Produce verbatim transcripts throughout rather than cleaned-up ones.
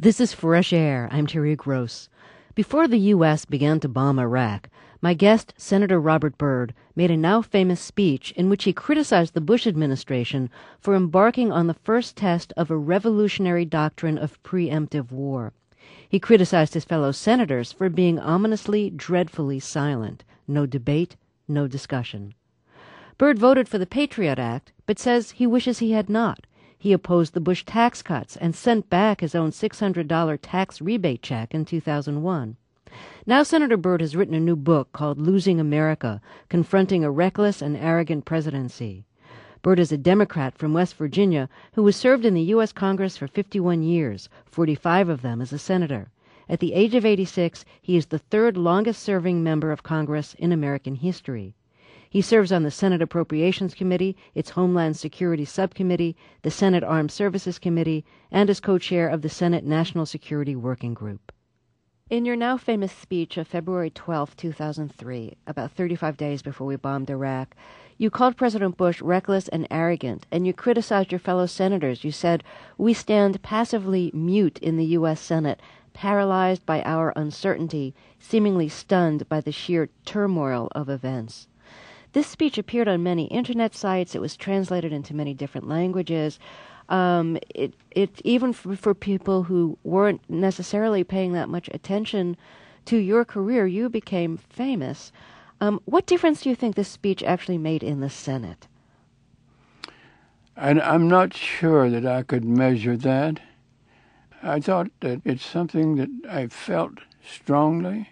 This is Fresh Air. I'm Terry Gross. Before the U S began to bomb Iraq, my guest, Senator Robert Byrd, made a now-famous speech in which he criticized the Bush administration for embarking on the first test of a revolutionary doctrine of preemptive war. He criticized his fellow senators for being ominously, dreadfully silent. No debate, no discussion. Byrd voted for the Patriot Act, but says he wishes he had not. He opposed the Bush tax cuts and sent back his own six hundred dollars tax rebate check in two thousand one. Now Senator Byrd has written a new book called Losing America, Confronting a Reckless and Arrogant Presidency. Byrd is a Democrat from West Virginia who has served in the U S Congress for fifty-one years, forty-five of them as a senator. At the age of eighty-six, he is the third longest-serving member of Congress in American history. He serves on the Senate Appropriations Committee, its Homeland Security Subcommittee, the Senate Armed Services Committee, and is co-chair of the Senate National Security Working Group. In your now famous speech of February twelfth, two thousand three, about thirty-five days before we bombed Iraq, you called President Bush reckless and arrogant, and you criticized your fellow senators. You said, "We stand passively mute in the U S Senate, paralyzed by our uncertainty, seemingly stunned by the sheer turmoil of events." This speech appeared on many internet sites. It was translated into many different languages. Um, it, it even for, for people who weren't necessarily paying that much attention to your career, you became famous. Um, what difference do you think this speech actually made in the Senate? And I'm not sure that I could measure that. I thought that it's something that I felt strongly.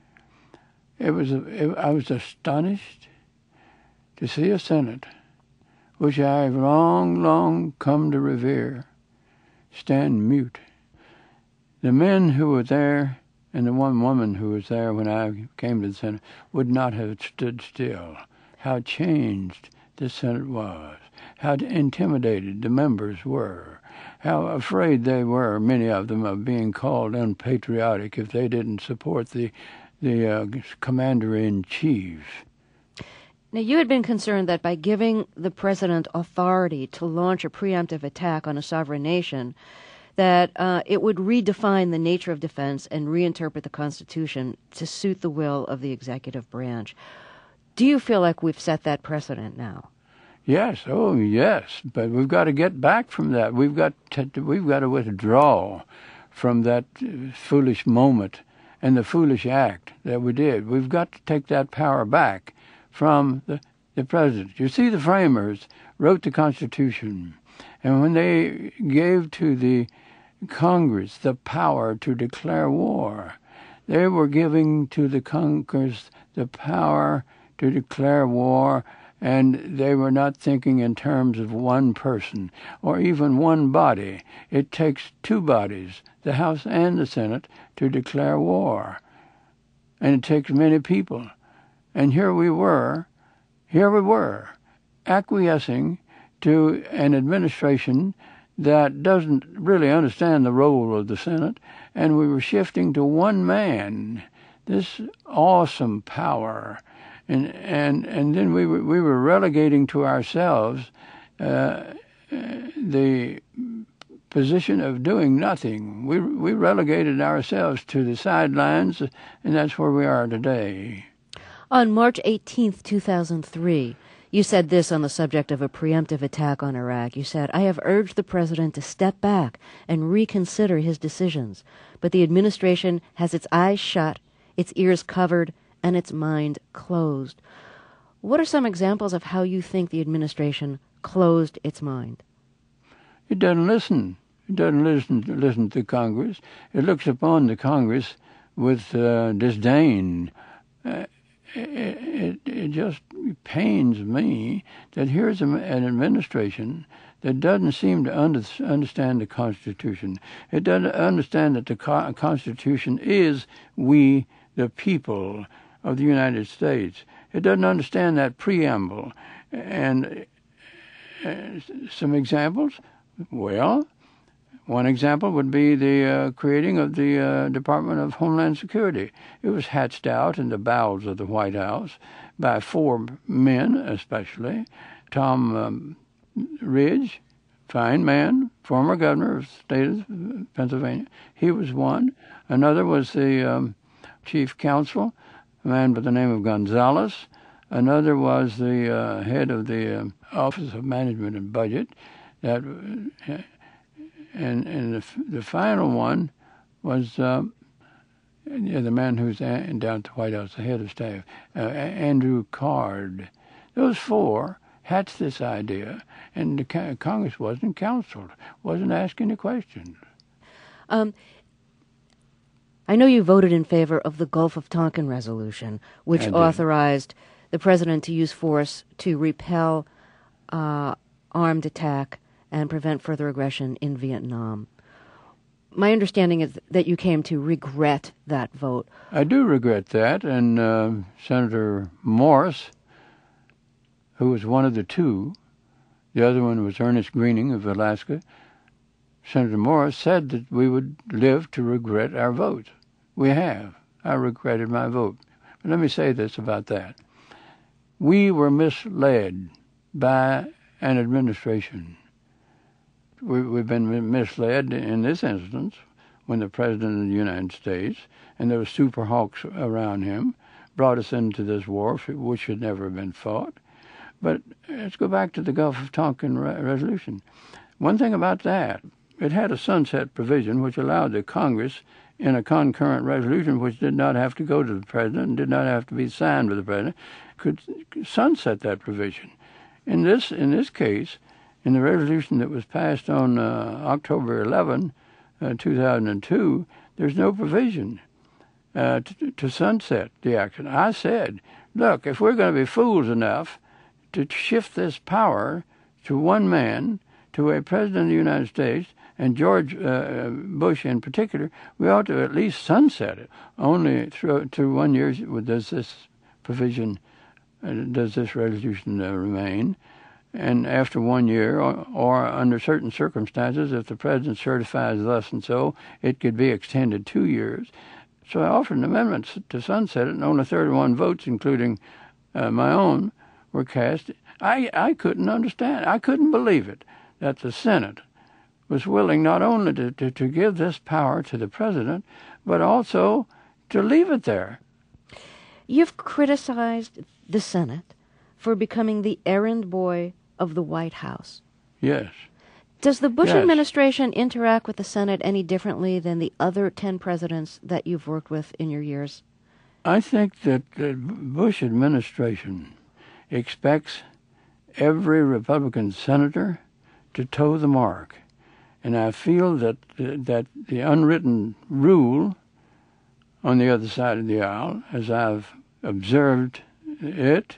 It was a, it, I was astonished to see a Senate, which I have long, long come to revere, stand mute. The men who were there and the one woman who was there when I came to the Senate would not have stood still. How changed the Senate was, how intimidated the members were, how afraid they were, many of them, of being called unpatriotic if they didn't support the, the uh, commander-in-chief. Now, you had been concerned that by giving the president authority to launch a preemptive attack on a sovereign nation, that uh, it would redefine the nature of defense and reinterpret the Constitution to suit the will of the executive branch. Do you feel like we've set that precedent now? Yes, oh yes, but we've got to get back from that. We've got to, we've got to withdraw from that foolish moment and the foolish act that we did. We've got to take that power back from the, the president. You see, the framers wrote the Constitution, and when they gave to the Congress the power to declare war, they were giving to the Congress the power to declare war, and they were not thinking in terms of one person or even one body. It takes two bodies, the House and the Senate, to declare war, and it takes many people. And here we were, here we were, acquiescing to an administration that doesn't really understand the role of the Senate, and we were shifting to one man, this awesome power, and and and then we were, we were relegating to ourselves uh, the position of doing nothing. We we relegated ourselves to the sidelines, and that's where we are today. On March eighteenth, two thousand three, you said this on the subject of a preemptive attack on Iraq. You said, "I have urged the president to step back and reconsider his decisions, but the administration has its eyes shut, its ears covered, and its mind closed." What are some examples of how you think the administration closed its mind? It doesn't listen. It doesn't listen to, listen to Congress. It looks upon the Congress with uh, disdain. Uh, It, it, it just pains me that here's an administration that doesn't seem to under, understand the Constitution. It doesn't understand that the Constitution is we, the people of the United States. It doesn't understand that preamble. And uh, some examples, well, one example would be the uh, creating of the uh, Department of Homeland Security. It was hatched out in the bowels of the White House by four men, especially Tom um, Ridge, fine man, former governor of the state of Pennsylvania. He was one. Another was the um, chief counsel, a man by the name of Gonzalez. Another was the uh, head of the um, Office of Management and Budget. That, uh, and and the, the final one was um, yeah, the man who's down at the White House, the head of staff, uh, Andrew Card. Those four hatched this idea, and the Congress wasn't counseled, wasn't asked any questions. Um, I know you voted in favor of the Gulf of Tonkin resolution, which authorized the president to use force to repel uh, armed attack and prevent further aggression in Vietnam. My understanding is that you came to regret that vote. I do regret that, and uh, Senator Morris, who was one of the two, the other one was Ernest Greening of Alaska, Senator Morris said that we would live to regret our vote. We have. I regretted my vote. But let me say this about that. We were misled by an administration. We, we've been misled in this instance when the President of the United States and those super hawks around him brought us into this war, which should never have been fought. But let's go back to the Gulf of Tonkin re- resolution. One thing about that, it had a sunset provision which allowed the Congress in a concurrent resolution which did not have to go to the President and did not have to be signed by the President, could sunset that provision. In this in this case, in the resolution that was passed on uh, October eleventh, uh, two thousand two, there's no provision uh, to, to sunset the action. I said, look, if we're going to be fools enough to shift this power to one man, to a President of the United States, and George uh, Bush in particular, we ought to at least sunset it. Only through, through one year does this provision, uh, does this resolution uh, remain. And after one year, or, or under certain circumstances, if the President certifies thus and so, it could be extended two years. So I offered an amendment to sunset it, and only thirty-one votes, including uh, my own, were cast. I, I couldn't understand. I couldn't believe it, that the Senate was willing not only to, to, to give this power to the President, but also to leave it there. You've criticized the Senate for becoming the errand boy of the White House. Yes. Does the Bush yes. administration interact with the Senate any differently than the other ten presidents that you've worked with in your years? I think that the Bush administration expects every Republican senator to toe the mark. And I feel that that the unwritten rule on the other side of the aisle, as I've observed it,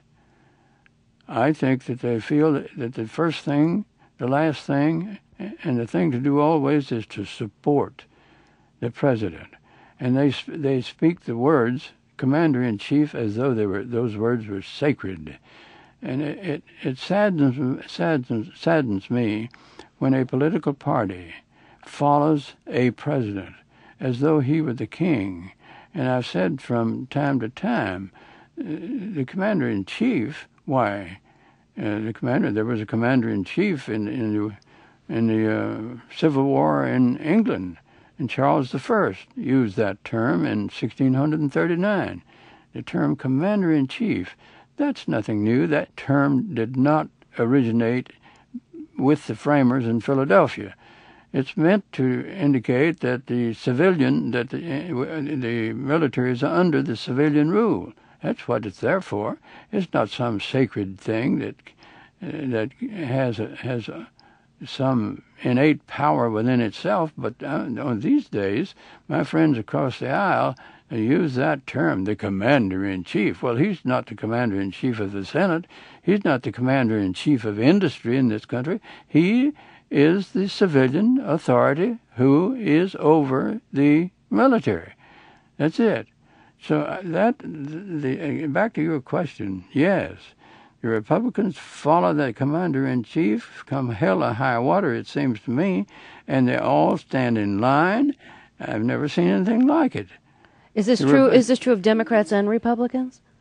I think that they feel that the first thing, the last thing, and the thing to do always is to support the president. And they they speak the words commander-in-chief as though they were those words were sacred. And it, it, it saddens, saddens, saddens me when a political party follows a president as though he were the king. And I've said from time to time, uh, the commander-in-chief, why, uh, the commander, there was a commander-in-chief in, in the, in the uh, Civil War in England, and Charles the First used that term in sixteen thirty-nine. The term commander-in-chief, that's nothing new. That term did not originate with the framers in Philadelphia. It's meant to indicate that the civilian, that the, the military is under the civilian rule. That's what it's there for. It's not some sacred thing that uh, that has a, has a, some innate power within itself. But uh, these days, my friends across the aisle use that term, the commander-in-chief. Well, he's not the commander-in-chief of the Senate. He's not the commander-in-chief of industry in this country. He is the civilian authority who is over the military. That's it. So that the back to your question, yes, the Republicans follow the commander-in-chief come hell or high water, it seems to me, and they all stand in line. I've never seen anything like it. Is this true? Is this true of Democrats and Republicans?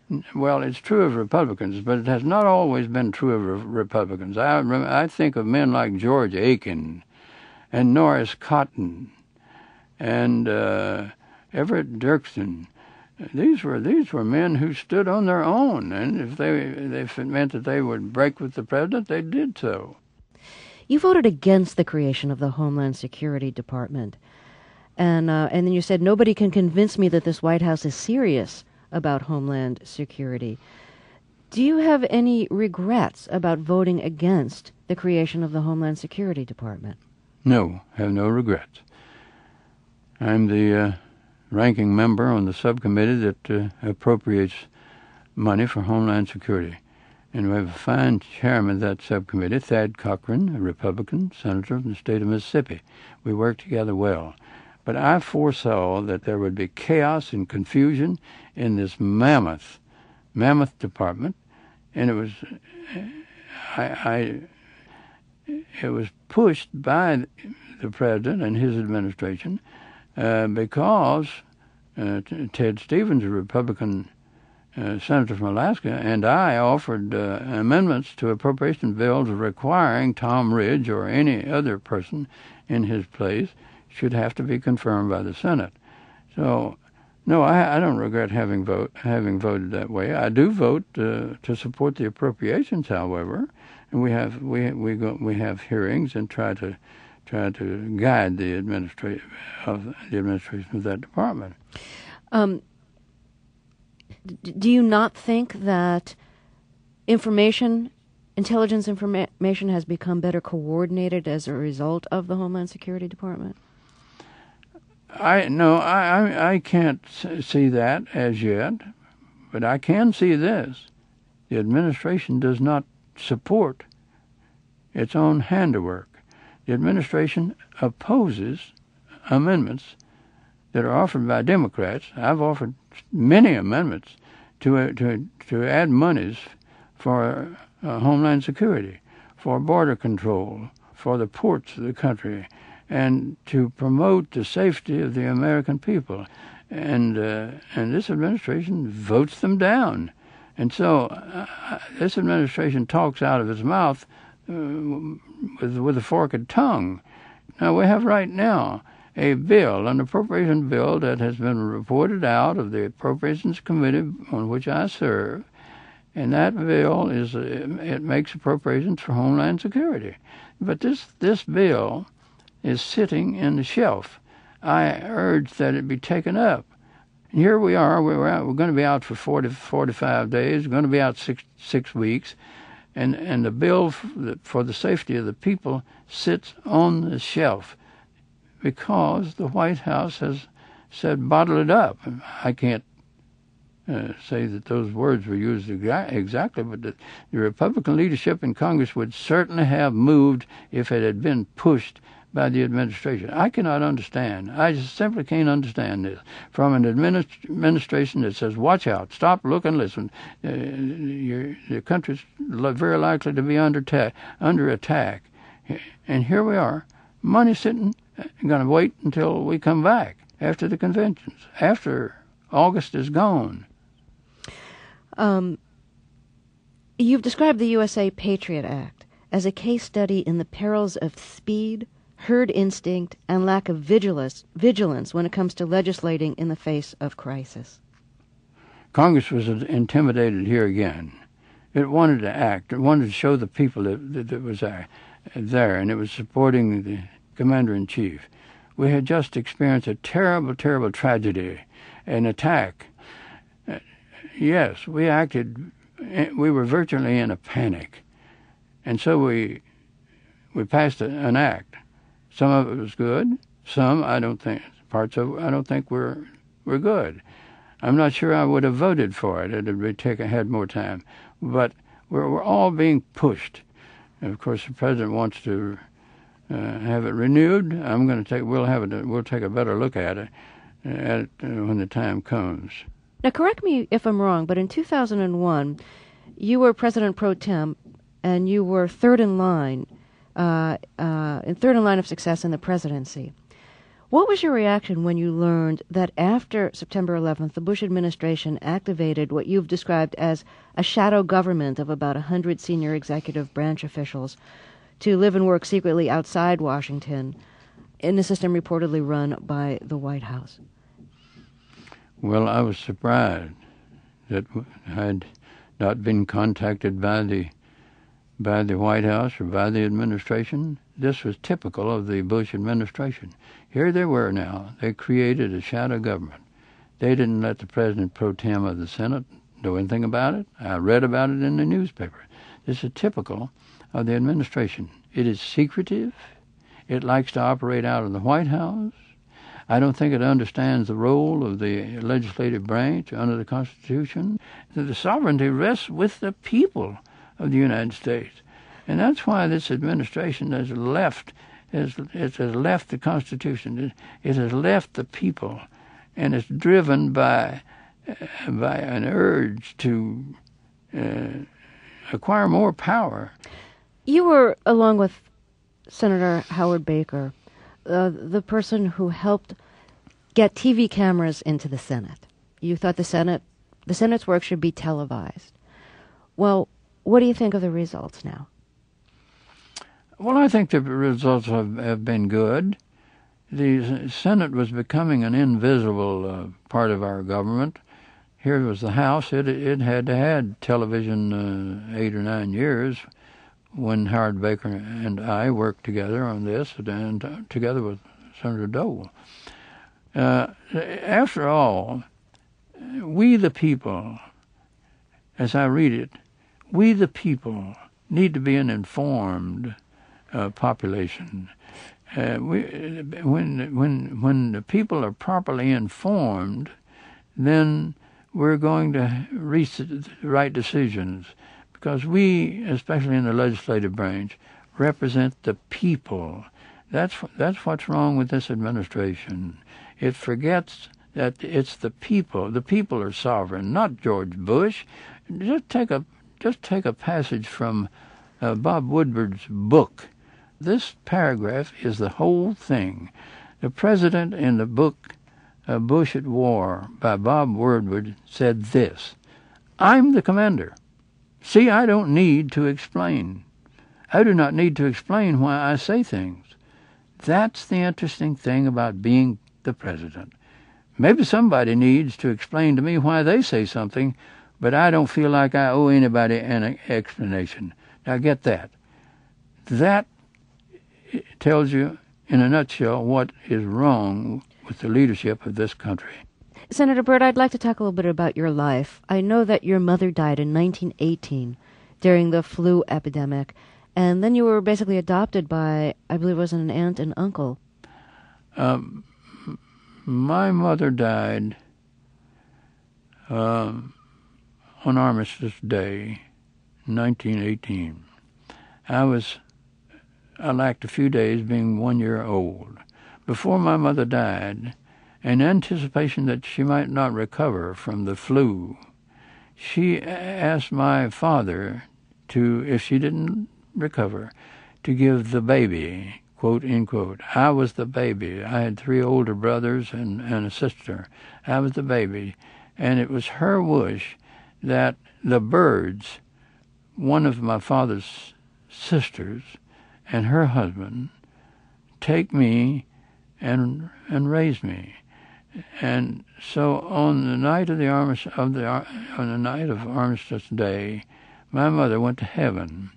Well, it's true of Republicans, but it has not always been true of re- Republicans. I I think of men like George Aiken and Norris Cotton and uh, Everett Dirksen. These were these were men who stood on their own, and if they if it meant that they would break with the president, they did so. You voted against the creation of the Homeland Security Department, and uh, and then you said nobody can convince me that this White House is serious about Homeland Security. Do you have any regrets about voting against the creation of the Homeland Security Department? No, I have no regrets. I'm the uh, ranking member on the subcommittee that uh, appropriates money for Homeland Security. And we have a fine chairman of that subcommittee, Thad Cochran, a Republican senator from the state of Mississippi. We work together well. But I foresaw that there would be chaos and confusion in this mammoth, mammoth department, and it was, I, I it was pushed by the president and his administration uh, because uh, Ted Stevens, a Republican uh, senator from Alaska, and I offered uh, amendments to appropriation bills requiring Tom Ridge or any other person in his place should have to be confirmed by the Senate. So, no, I, I don't regret having vote having voted that way. I do vote uh, to support the appropriations, however, and we have we we go we have hearings and try to try to guide the administration of the administration of that department. Um, d- do you not think that information, intelligence information, has become better coordinated as a result of the Homeland Security Department? I no, I, I I can't see that as yet, but I can see this: the administration does not support its own handiwork. The administration opposes amendments that are offered by Democrats. I've offered many amendments to uh, to to add monies for uh, Homeland Security, for border control, for the ports of the country, and to promote the safety of the American people. And uh, and this administration votes them down. And so uh, this administration talks out of its mouth uh, with, with a forked tongue. Now, we have right now a bill, an appropriation bill that has been reported out of the Appropriations Committee on which I serve, and that bill is, uh, it makes appropriations for Homeland Security. But this, this bill is sitting in the shelf. I urge that it be taken up. And here we are. We're, out, we're going to be out for forty, forty-five days. We're going to be out six, six weeks. And, and the bill for the safety of the people sits on the shelf because the White House has said, bottle it up. I can't uh, say that those words were used exa- exactly, but the, the Republican leadership in Congress would certainly have moved if it had been pushed by the administration. I cannot understand. I just simply can't understand this. From an administ- administration that says, watch out, stop, look, and listen. Uh, your, your country's very likely to be under, ta- under attack. And here we are, money sitting, going to wait until we come back after the conventions, after August is gone. Um, you've described the U S A Patriot Act as a case study in the perils of speed, herd instinct, and lack of vigilance, vigilance when it comes to legislating in the face of crisis. Congress was intimidated here again. It wanted to act. It wanted to show the people that, that, that was uh, there, and it was supporting the commander-in-chief. We had just experienced a terrible, terrible tragedy, an attack. Uh, yes, we acted, we were virtually in a panic. And so we we passed a, an act. Some of it was good. Some I don't think parts of it I don't think were were good. I'm not sure I would have voted for it. It would take had more time. But we're we're all being pushed. And of course, the president wants to uh, have it renewed. I'm going to take. We'll have it. We'll take a better look at it at it, uh, when the time comes. Now, correct me if I'm wrong, but in two thousand one, you were President pro tem, and you were third in line. Uh, uh, in third in line of success in the presidency. What was your reaction when you learned that after September eleventh, the Bush administration activated what you've described as a shadow government of about one hundred senior executive branch officials to live and work secretly outside Washington in a system reportedly run by the White House? Well, I was surprised that I had not been contacted by the by the White House or by the administration. This was typical of the Bush administration. Here they were now. They created a shadow government. They didn't let the president pro tem of the Senate know anything about it. I read about it in the newspaper. This is typical of the administration. It is secretive. It likes to operate out of the White House. I don't think it understands the role of the legislative branch under the Constitution. The sovereignty rests with the people of the United States. And that's why this administration has left has, it has left the Constitution. It, it has left the people, and it's driven by uh, by an urge to uh, acquire more power. You were, along with Senator Howard Baker, uh, the person who helped get T V cameras into the Senate. You thought the Senate, the Senate's work should be televised. Well, what do you think of the results now? Well, I think the results have, have been good. The Senate was becoming an invisible uh, part of our government. Here was the House. It it had had television uh, eight or nine years when Howard Baker and I worked together on this, and uh, together with Senator Dole. Uh, after all, we the people, as I read it, we the people need to be an informed uh, population. Uh, we, when when when the people are properly informed, then we're going to reach the right decisions, because we, especially in the legislative branch, represent the people. That's that's what's wrong with this administration. It forgets that it's the people. The people are sovereign, not George Bush. Just take a just take a passage from uh, Bob Woodward's book. This paragraph is the whole thing. The president in the book uh, Bush at War by Bob Woodward said this: "I'm the commander. See, I don't need to explain. I do not need to explain why I say things." That's the interesting thing about being the president. Maybe somebody needs to explain to me why they say something, but I don't feel like I owe anybody an explanation. Now get that. That tells you in a nutshell what is wrong with the leadership of this country. Senator Byrd, I'd like to talk a little bit about your life. I know that your mother died in nineteen eighteen during the flu epidemic, and then you were basically adopted by, I believe it was an aunt and uncle. Um, my mother died um, on Armistice Day, nineteen eighteen. I was, I lacked a few days being one year old. Before my mother died, in anticipation that she might not recover from the flu, she asked my father to, if she didn't recover, to give the baby, quote, end quote. I was the baby. I had three older brothers and, and a sister. I was the baby. And it was her wish that the Byrds, one of my father's sisters, and her husband, take me and and raise me. And so on the night of the armistice, of the on the night of Armistice Day, my mother went to heaven.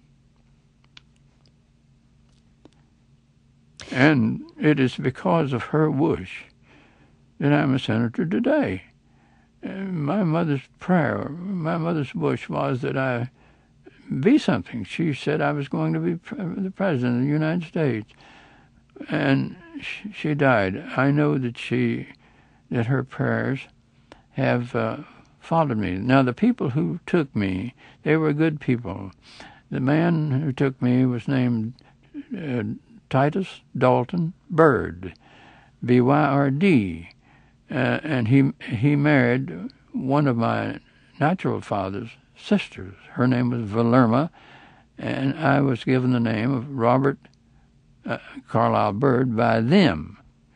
And it is because of her wish that I'm a senator today. My mother's prayer, my mother's wish was that I be something. She said I was going to be the president of the United States. And she died. I know that she, that her prayers have uh, followed me. Now, the people who took me, they were good people. The man who took me was named uh, Titus Dalton Byrd, B Y R D, uh, and he he married one of my natural father's sisters. Her name was Valerma, and I was given the name of Robert uh, Carlisle Byrd by them.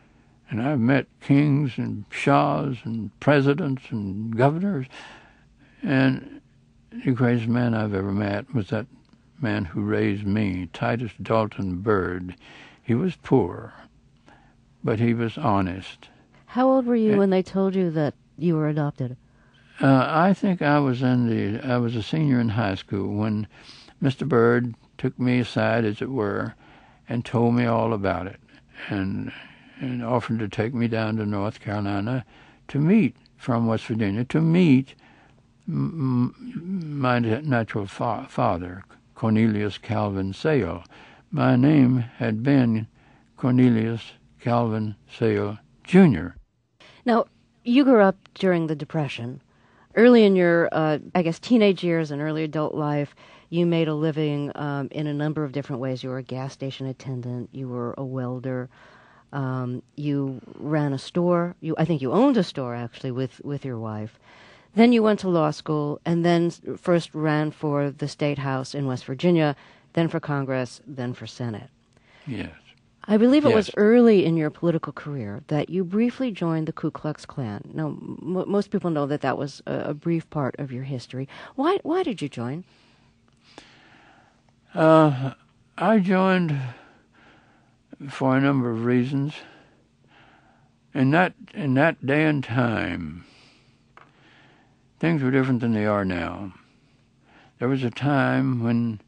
And I've met kings and shahs and presidents and governors. And the greatest man I've ever met was that man who raised me, Titus Dalton Byrd. He was poor, but he was honest. How old were you and, when they told you that you were adopted? Uh, I think I was in the, I was a senior in high school when Mister Byrd took me aside, as it were, and told me all about it, and and offered to take me down to North Carolina to meet, from West Virginia, to meet m- my natural fa- father, Cornelius Calvin Sale. My name had been Cornelius Calvin Sale, Junior Now, you grew up during the Depression. Early in your, uh, I guess, teenage years and early adult life, you made a living um, in a number of different ways. You were a gas station attendant. You were a welder. Um, you ran a store. You, I think you owned a store, actually, with, with your wife. Then you went to law school, and then first ran for the State House in West Virginia, then for Congress, then for Senate. Yes. I believe it yes. was early in your political career that you briefly joined the Ku Klux Klan. Now, m- most people know that that was a, a brief part of your history. Why Why did you join? Uh, I joined for a number of reasons. In that in that day and time, things were different than they are now. There was a time when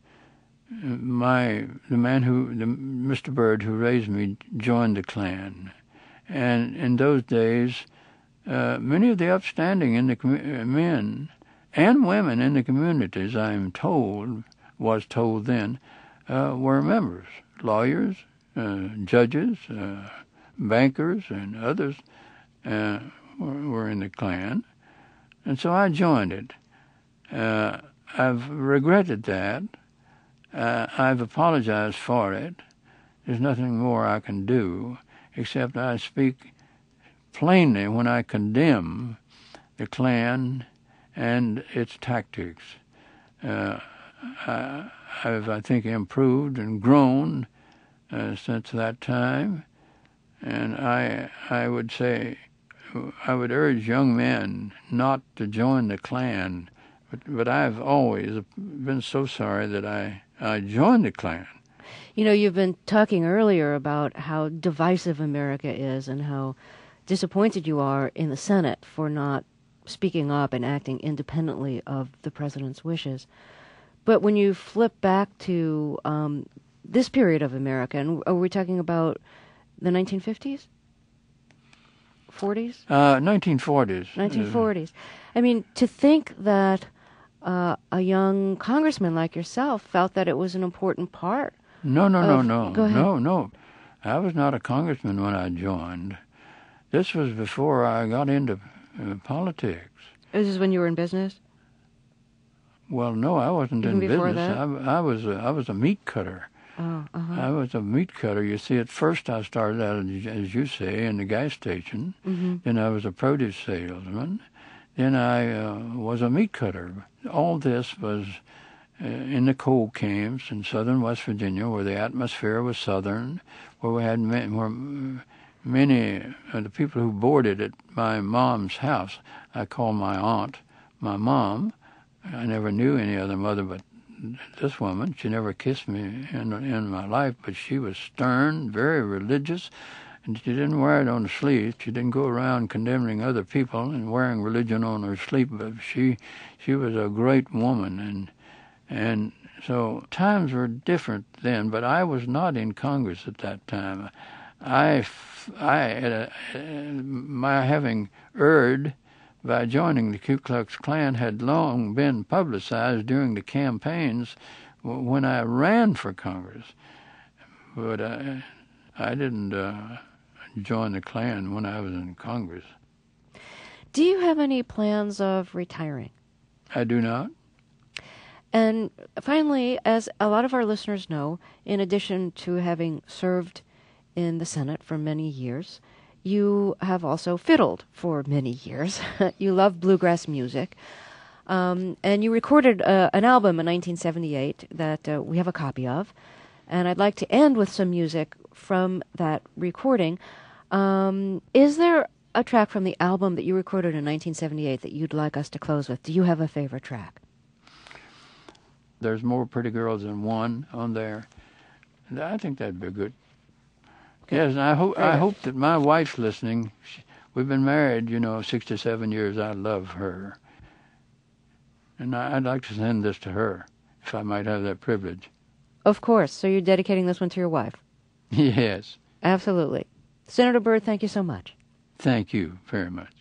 my the man who the Mister Byrd who raised me joined the Klan, and in those days, uh, many of the upstanding in the commu- men and women in the communities, I am told, was told then, uh, were members, lawyers, uh, judges, uh, bankers, and others uh, were, were in the Klan, and so I joined it. Uh, I've regretted that. Uh, I've apologized for it. There's nothing more I can do, except I speak plainly when I condemn the Klan and its tactics. Uh, I, I've, I think, improved and grown uh, since that time, and I, I would say, I would urge young men not to join the Klan, but, but I've always been so sorry that I I joined the Klan. You know, you've been talking earlier about how divisive America is and how disappointed you are in the Senate for not speaking up and acting independently of the president's wishes. But when you flip back to um, this period of America, and are we talking about the nineteen fifties? forties? Uh, nineteen forties. nineteen forties. I mean, to think that Uh, a young congressman like yourself felt that it was an important part. No, no, no, of, no, go ahead. no, no. I was not a congressman when I joined. This was before I got into uh, politics. This is when you were in business? Well, no, I wasn't Even in before business. that? I, I was a, I was a meat cutter. Oh, uh-huh. I was a meat cutter. You see, at first I started out, as you say, in the gas station. Mm-hmm. Then I was a produce salesman. Then I uh, was a meat cutter. All this was uh, in the coal camps in southern West Virginia, where the atmosphere was southern, where we had many, where many of the people who boarded at my mom's house. I call my aunt my mom. I never knew any other mother but this woman. She never kissed me in in my life, but she was stern, very religious. And she didn't wear it on her sleeve. She didn't go around condemning other people and wearing religion on her sleeve. But she, she was a great woman, and and so times were different then. But I was not in Congress at that time. I, I, uh, my having erred by joining the Ku Klux Klan had long been publicized during the campaigns when I ran for Congress. But I, I didn't. Uh, join the Klan when I was in Congress. Do you have any plans of retiring? I do not. And finally, as a lot of our listeners know, in addition to having served in the Senate for many years, you have also fiddled for many years. You love bluegrass music. Um, and you recorded uh, an album in nineteen seventy-eight that uh, we have a copy of. And I'd like to end with some music from that recording. Um, is there a track from the album that you recorded in nineteen seventy-eight that you'd like us to close with? Do you have a favorite track? There's More Pretty Girls Than One on there. And I think that'd be good. Okay. Yes, and I hope I hope that my wife's listening. She, we've been married, you know, sixty-seven years. I love her. And I, I'd like to send this to her, if I might have that privilege. Of course. So you're dedicating this one to your wife? Yes. Absolutely. Senator Byrd, thank you so much. Thank you very much.